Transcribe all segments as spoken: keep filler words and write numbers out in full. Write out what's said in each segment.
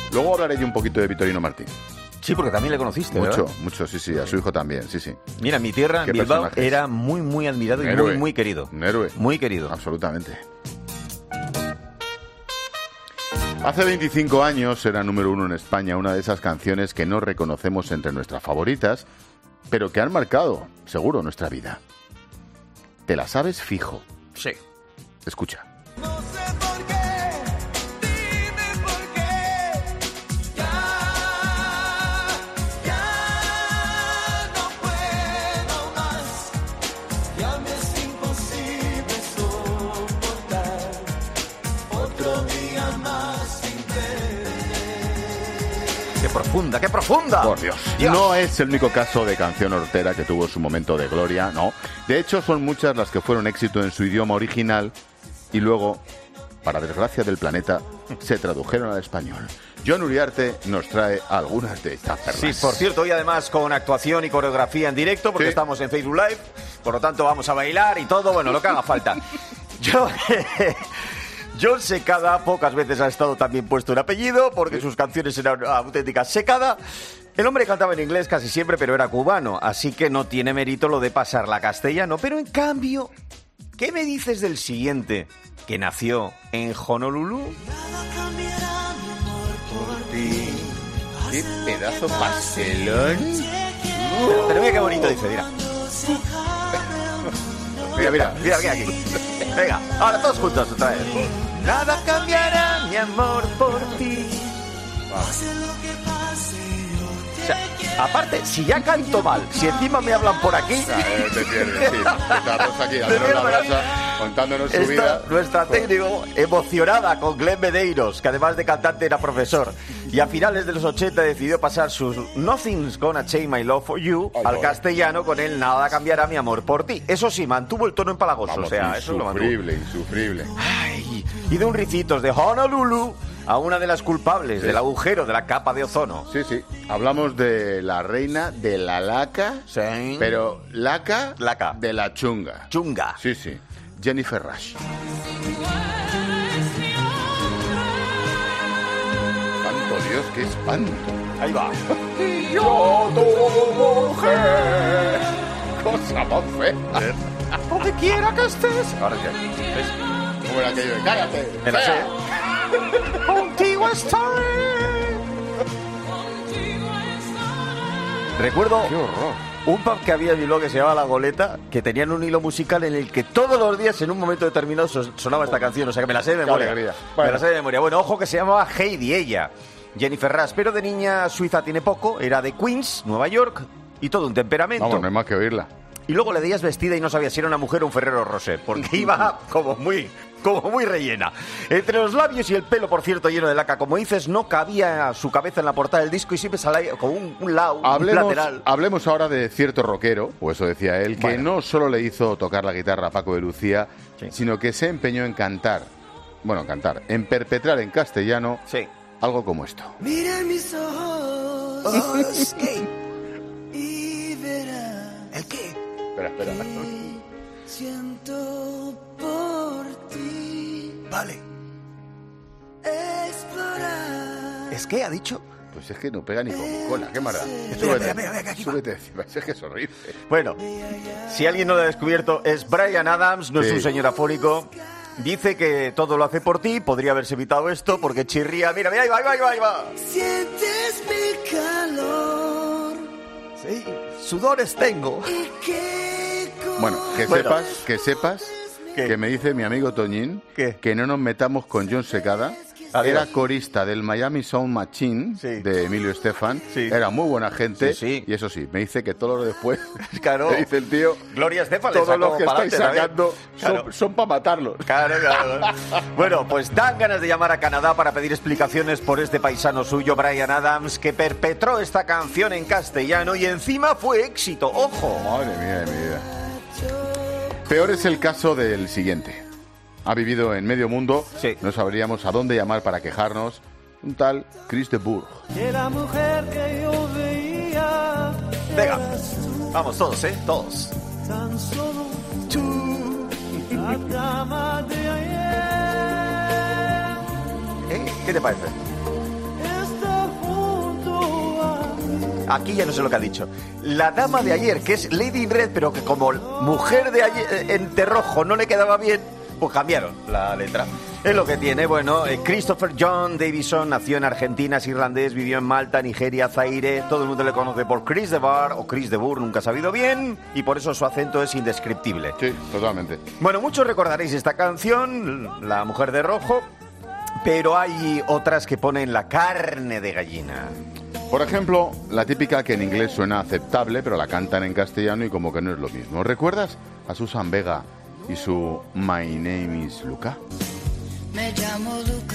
Luego hablaré yo un poquito de Vitorino Martín. Sí, porque también le conociste, Mucho, ¿verdad? mucho, sí, sí, a su hijo también, sí, sí. Mira, en mi tierra, en Bilbao, personajes? era muy, muy admirado y Héroe. muy, muy querido. Un héroe. Muy querido. Absolutamente. Hace veinticinco años era número uno en España una de esas canciones que no reconocemos entre nuestras favoritas, pero que han marcado, seguro, nuestra vida. ¿Te la sabes fijo? Sí. Escucha. No sé por qué, dime por qué, ya, ya no puedo más, ya me es imposible soportar otro día más sin verte. ¡Qué profunda, qué profunda! Por Dios. Dios. No es el único caso de canción hortera que tuvo su momento de gloria, no. De hecho, son muchas las que fueron éxito en su idioma original y luego, para desgracia del planeta, se tradujeron al español. John Uriarte nos trae algunas de estas perlas. Sí, por cierto, hoy además con actuación y coreografía en directo, porque Sí. estamos en Facebook Live, por lo tanto vamos a bailar y todo, bueno, lo que haga falta. Yo... John Secada pocas veces ha estado también puesto en apellido, porque sus canciones eran auténticas Secada. El hombre cantaba en inglés casi siempre, pero era cubano, así que no tiene mérito lo de pasarla a castellano. Pero en cambio, ¿qué me dices del siguiente, que nació en Honolulu? ¡Qué pedazo pastelón! Pero, pero mira qué bonito dice, mira. Mira, mira, mira, mira aquí. Venga, ahora todos juntos otra vez. Nada cambiará mi amor por ti. O sea, aparte, si ya canto mal, si encima me hablan por aquí... Eh, te pierdes, sí. Estamos aquí dándonos la brasa, contándonos su Está vida. nuestra técnico emocionada con Glenn Medeiros, que además de cantante era profesor. Y a finales de los ochenta decidió pasar sus Nothing's Gonna Change My Love For You Ay, al no. castellano con el Nada cambiará mi amor por ti. Eso sí, mantuvo el tono empalagoso. Vamos, o sea, eso lo mantuvo. insufrible, insufrible. Ay, y de un ricitos de Honolulu a una de las culpables Sí. del agujero de la capa de ozono. Sí, sí. Hablamos de la reina de la laca, Sí. pero laca, Laca. de la chunga. Chunga. Sí, sí. Jennifer Rush. Santo Dios, qué espanto. Ahí va. Y yo, tu mujer. Cosa más fea. Donde quiera que estés. Ahora ya. ¿Ves? ¿Cómo era aquello de cállate? Me la sé. fea? Contigo estaré. Recuerdo Qué horror. un pub que había en Bilbao que se llamaba La Goleta, que tenían un hilo musical en el que todos los días, en un momento determinado, so- sonaba esta canción. O sea que me la sé de Qué memoria. alegría. Me Bueno. la sé de memoria. Bueno, ojo que se llamaba Heidi, ella. Jennifer Rush, pero de niña suiza tiene poco. Era de Queens, Nueva York, y todo un temperamento. Vamos, no hay más que oírla. Y luego le veías vestida y no sabías si era una mujer o un Ferrero Rocher, porque iba como muy, como muy rellena. Entre los labios y el pelo, por cierto, lleno de laca, como dices, no cabía su cabeza en la portada del disco y siempre salía como un, un lado, un Hablemos, lateral. hablemos ahora de cierto rockero, o eso decía él, que Bueno. no solo le hizo tocar la guitarra a Paco de Lucía, Sí. sino que se empeñó en cantar, bueno, cantar, en perpetrar en castellano Sí. algo como esto. Mira en mis ojos y verás. ¿El qué? Espera, espera. Siento por ti Vale. explorar. ¿Es qué ha dicho? Pues es que no pega ni con cola, qué mara. Espera, espera, espera, aquí va. súbete encima, es que es horrible. Bueno, si alguien no lo ha descubierto, es Bryan Adams, no es Sí. un señor afónico. Dice que todo lo hace por ti, podría haberse evitado esto porque chirría. Mira, mira, ahí va, ahí va, ahí va, ahí va. Sientes mi calor Sí, sudores tengo. y qué Bueno, que Bueno. sepas, que sepas ¿Qué? que me dice mi amigo Toñín ¿Qué? que no nos metamos con John Secada. Adiós. Era corista del Miami Sound Machine Sí. de Emilio Estefan. Sí. Era muy buena gente. Sí, sí. Y eso sí, me dice que todo lo después, Claro. me dice el tío, Gloria Estefan le todos sacó los que pa'lante estáis también. sacando Claro. son, para matarlos. Claro, claro. Bueno, pues dan ganas de llamar a Canadá para pedir explicaciones por este paisano suyo, Bryan Adams, que perpetró esta canción en castellano y encima fue éxito. ¡Ojo! Madre mía de mi vida. Peor es el caso del siguiente. Ha vivido en medio mundo, Sí. no sabríamos a dónde llamar para quejarnos. Un tal Chris de Burgh. que la mujer que yo veía. Venga, eras tú, vamos todos, ¿eh? Todos. tan solo tú, la dama de ayer. ¿Eh? ¿Qué te parece? Esta aquí ya no sé lo que ha dicho. La dama de ayer, que es Lady in Red, pero que como mujer de ayer en de rojo no le quedaba bien, pues cambiaron la letra. Es lo que tiene. Bueno, eh, Christopher John Davison nació en Argentina, es irlandés, vivió en Malta, Nigeria, Zaire. Todo el mundo le conoce por Chris de Bar o Chris de Burr, nunca ha sabido bien, y por eso su acento es indescriptible. Sí, totalmente. Bueno, muchos recordaréis esta canción, La mujer de rojo, pero hay otras que ponen la carne de gallina. Por ejemplo, la típica que en inglés suena aceptable, pero la cantan en castellano y como que no es lo mismo. ¿Recuerdas a Susan Vega y su My Name is Luca? Me llamo Luca,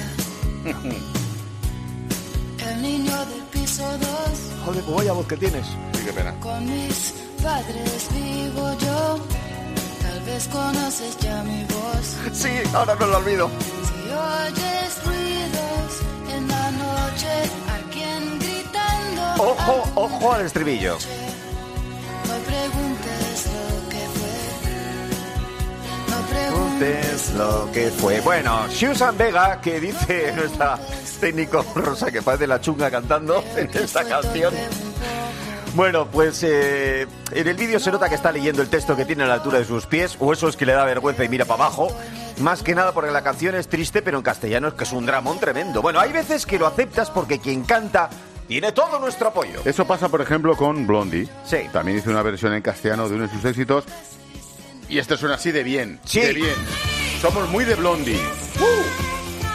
el niño del piso dos. Joder, pues vaya voz que tienes. Sí, qué pena. Con mis padres vivo yo, tal vez conoces ya mi voz. Sí, ahora no lo olvido. Si oyes ruidos en la noche, alguien gritando. Ojo, ojo al estribillo. No preguntes lo que fue. No preguntes lo que fue. Bueno, Susan Vega, que dice nuestra técnico Rosa, que parece la chunga cantando en esta canción. Bueno, pues eh, en el vídeo se nota que está leyendo el texto que tiene a la altura de sus pies, o eso es que le da vergüenza y mira para abajo. Más que nada porque la canción es triste, pero en castellano es que es un dramón tremendo. Bueno, hay veces que lo aceptas porque quien canta tiene todo nuestro apoyo. Eso pasa, por ejemplo, con Blondie. Sí. También hizo una versión en castellano de uno de sus éxitos. Y este suena así de bien. Sí. De bien. Somos muy de Blondie. ¡Uh!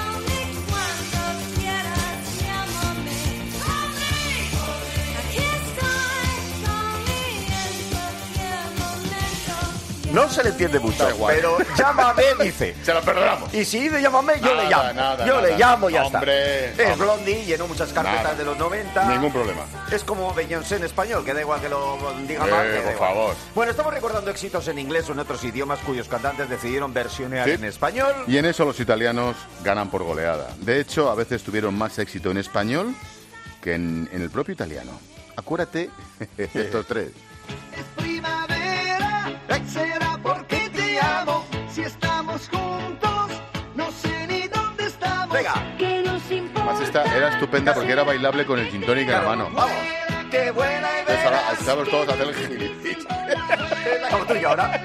No se le entiende mucho, Da igual. pero llámame, dice. Se lo perdonamos. Y si dice llámame, yo Nada, le llamo. nada, yo nada. le llamo y ya Hombre, está. Es hombre. Blondie, llenó muchas carpetas Nada. de los noventa. Ningún problema. Es como Beyoncé en español, que da igual que lo diga Eh, mal. que da por igual. favor. Bueno, estamos recordando éxitos en inglés o en otros idiomas cuyos cantantes decidieron versionear Sí. en español. Y en eso los italianos ganan por goleada. De hecho, a veces tuvieron más éxito en español que en, en el propio italiano. Acuérdate estos tres. Primavera, será porque te amo. Si estamos juntos, no sé ni dónde estamos. Venga, Además, esta era estupenda porque era bailable con el gin tonic en la claro, mano. vamos. Qué buena Entonces, ahora idea. estamos todos a hacer el gilipollas. Como tú y yo ahora.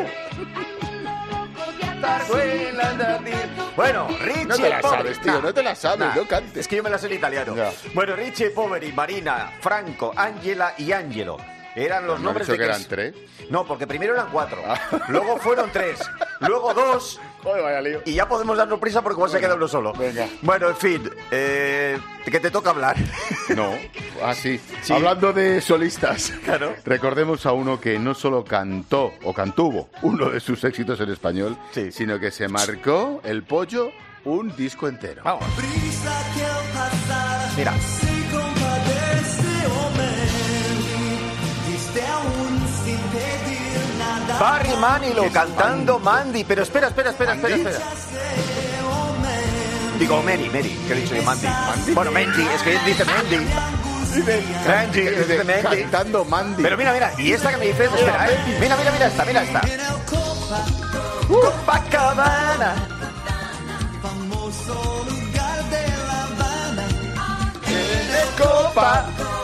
Bueno, Richie No te la Poveri. sabes, tío, Nah, no te la sabes, nah, no cantes. Es que yo me la sé en italiano. Ya. Bueno, Richie Poveri, Marina, Franco, Angela y Angelo. Eran los ¿No has nombres dicho de que que- eran tres? No, porque primero eran cuatro. Ah. Luego fueron tres. Luego dos. Joder, vaya lío. Y ya podemos darnos prisa porque igual se queda uno solo. venga. Bueno, en fin. Eh, que te toca hablar. No, ah, sí. Sí. Hablando de solistas, Claro. recordemos a uno que no solo cantó o cantuvo uno de sus éxitos en español, Sí. sino que se marcó el pollo un disco entero. Vamos. Prisa que al pasar Mira. se compadece, hombre. Diste aún sin pedir nada. Barry Manilow cantando Mandy. Pero espera, espera, espera, espera, espera. Digo, Mary, Mary, que he dicho yo, Mandy. Bueno, Mandy, es que él dice Mandy. Mandy, dice Mandy. Cantando Mandy. Pero mira, mira, y esta que me dices, espera, ¿eh? Mira, mira, mira esta, mira esta. En el Copa, Copacabana. famoso lugar de La Habana. Copa,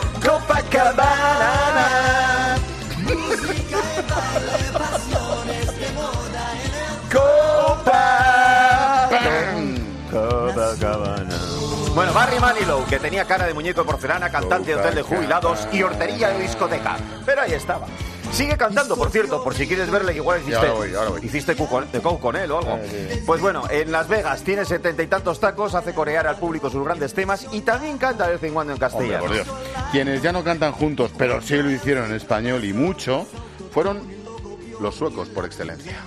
Copacabana. Música y baile, pasiones de moda en el Copa. Copacabana. Bueno, Barry Manilow, que tenía cara de muñeco de porcelana, cantante de hotel de jubilados y hortería de discoteca. Pero ahí estaba. Sigue cantando, por cierto, por si quieres verle, igual hiciste, ahora voy, ahora voy. hiciste cu con, de cu con él o algo. Eh, sí. Pues bueno, en Las Vegas tiene setenta y tantos tacos, hace corear al público sus grandes temas y también canta de vez en cuando en Hombre, castellano. por Dios. Quienes ya no cantan juntos, pero sí lo hicieron en español y mucho, fueron los suecos por excelencia.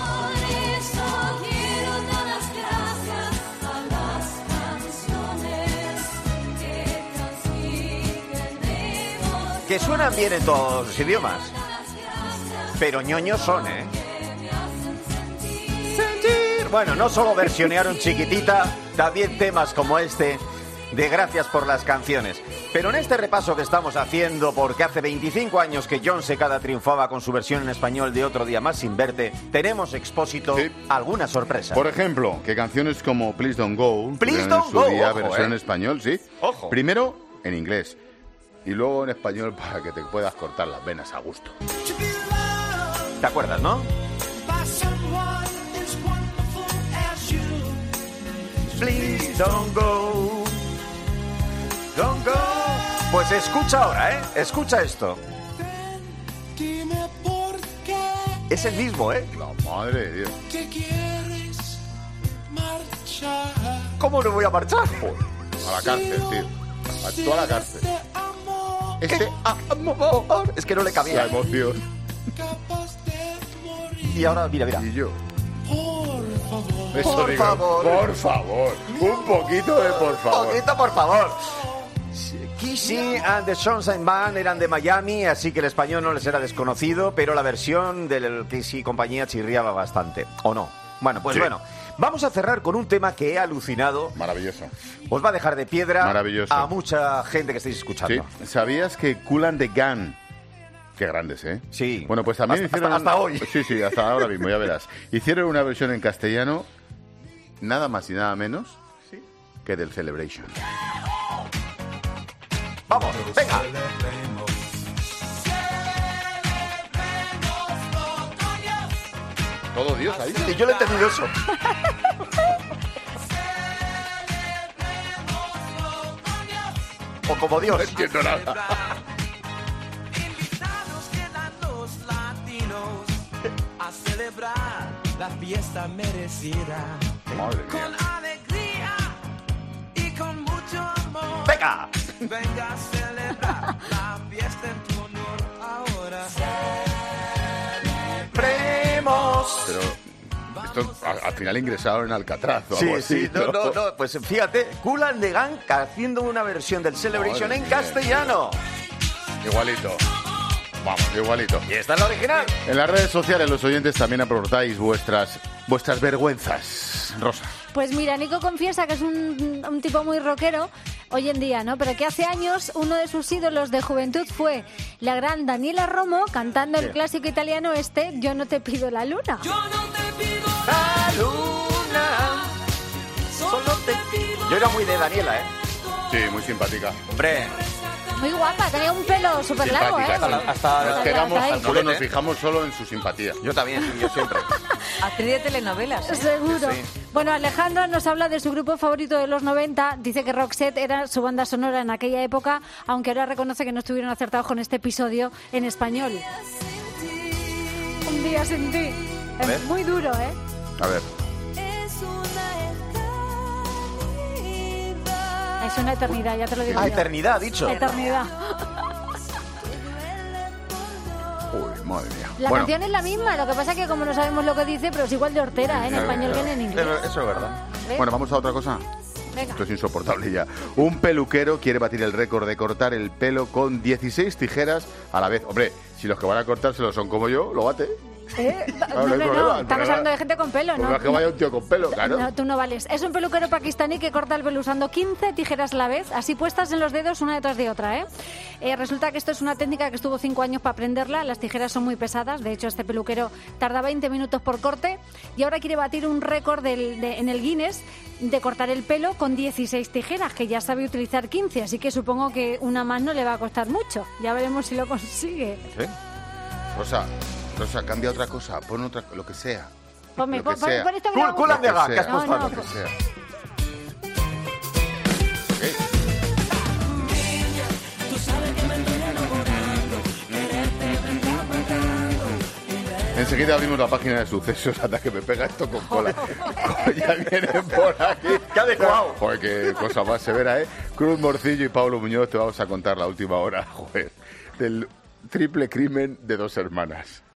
Que suenan bien en todos los idiomas. Pero ñoños son, ¿eh? Sentir. Bueno, no solo versionearon Chiquitita, también temas como este de Gracias por las canciones. Pero en este repaso que estamos haciendo, porque hace veinticinco años que Jon Secada triunfaba con su versión en español de Otro día más sin verte, tenemos expósito Sí. alguna sorpresa. Por ejemplo, que canciones como Please Don't Go Please tuvieron Don't en su Go, día ojo, versión eh. en español, sí. Ojo. Primero en inglés. y luego en español para que te puedas cortar las venas a gusto. ¿Te acuerdas, no? Please don't go, don't go. Pues escucha ahora, ¿eh? Escucha esto. Es el mismo, ¿eh? La madre de Dios. ¿Cómo no voy a marchar? Joder, a la cárcel, tío. A toda la cárcel. Este amor. Es que no le la cabía. emoción. Y ahora, mira, mira. Y yo. Eso Por digo, favor. Por favor. Un poquito de por favor. Poquito, por favor. Kissy and the Sunshine Band eran de Miami, así que el español no les era desconocido, pero la versión del Kissy y compañía chirriaba bastante. ¿O no? Bueno, pues Sí. bueno. Vamos a cerrar con un tema que he alucinado. Maravilloso. Os va a dejar de piedra Maravilloso. a mucha gente que estáis Sí. escuchando. ¿Sabías que Kool and the Gang? Qué grandes, ¿eh? Sí. Bueno, pues también Hasta- hicieron... hasta- hasta hoy. Sí, sí, hasta ahora mismo, ya verás. Hicieron una versión en castellano, nada más y nada menos que del Celebration. Vamos, venga. Todo Dios ahí. Y yo le he entendido eso. O como Dios. No entiendo nada. Invitados quedan los latinos a celebrar la fiesta merecida. Madre mía. Con alegría y con mucho amor. Venga. Venga a celebrar la fiesta en tu honor ahora. Celebremos. Pero esto al, al final ingresaron en Alcatraz o Sí, algo así, sí, no, no, no, pues fíjate, Kool and the Gang haciendo una versión del Celebration Madre en mía. castellano. Igualito. Vamos, igualito. Y esta es la original. En las redes sociales los oyentes también aportáis vuestras vuestras vergüenzas. Rosa. Pues mira, Nico confiesa que es un, un tipo muy rockero hoy en día, ¿no? Pero que hace años uno de sus ídolos de juventud fue la gran Daniela Romo cantando el clásico italiano este Yo no te pido la luna. Yo no te pido La luna, solo te pido. Yo era muy de Daniela, ¿eh? Sí, muy simpática. Hombre, Muy guapa, tenía un pelo súper largo, ¿eh? Simpática, sí. hasta- Nos hasta quedamos, ahí. nosotros nos fijamos solo en su simpatía. yo también, sí, yo siempre. Actriz de telenovelas, ¿eh? Seguro. Sí, sí. Bueno, Alejandro nos habla de su grupo favorito de los noventa. Dice que Roxette era su banda sonora en aquella época, aunque ahora reconoce que no estuvieron acertados con este episodio en español. Un día sin ti. A ver. Es muy duro, ¿eh? A ver. Es una eternidad, ya te lo digo Ah, yo. eternidad, ha dicho. Eternidad. Uy, madre mía. La Bueno, canción es la misma, lo que pasa es que como no sabemos lo que dice, pero es igual de hortera, ¿eh? En Claro, español claro. que en inglés. Pero eso es verdad. ¿Ves? bueno, vamos a otra cosa. Venga. Esto es insoportable ya. Un peluquero quiere batir el récord de cortar el pelo con dieciséis tijeras a la vez. Hombre, si los que van a cortárselo son como yo, lo bate. ¿Eh? Claro, No, no hay no, problema, no, el estamos problema- hablando de gente con pelo, Pues ¿no? no es que vaya un tío con pelo, claro. No, tú no vales. Es un peluquero pakistaní que corta el pelo usando quince tijeras a la vez, así puestas en los dedos una detrás de otra, ¿eh? Eh, resulta que esto es una técnica que estuvo cinco años para aprenderla. Las tijeras son muy pesadas. De hecho, este peluquero tarda veinte minutos por corte y ahora quiere batir un récord del- de- en el Guinness de cortar el pelo con dieciséis tijeras, que ya sabe utilizar quince, así que supongo que una más no le va a costar mucho. Ya veremos si lo consigue. ¿Sí? Rosa, Rosa, cambia otra cosa. Pon otra, lo que sea. Ponme, Lo pon, que pon- sea. pon esto que Cool, hago- cool and the Lo que Gang, que has sea. puesto No, no, antes. Lo que sea. Enseguida abrimos la página de sucesos hasta que me pega esto con cola. Ya vienen por aquí. ¡Qué adecuado! Joder, qué cosa más severa, ¿eh? Cruz Morcillo y Pablo Muñoz te vamos a contar la última hora, joder, del triple crimen de dos hermanas.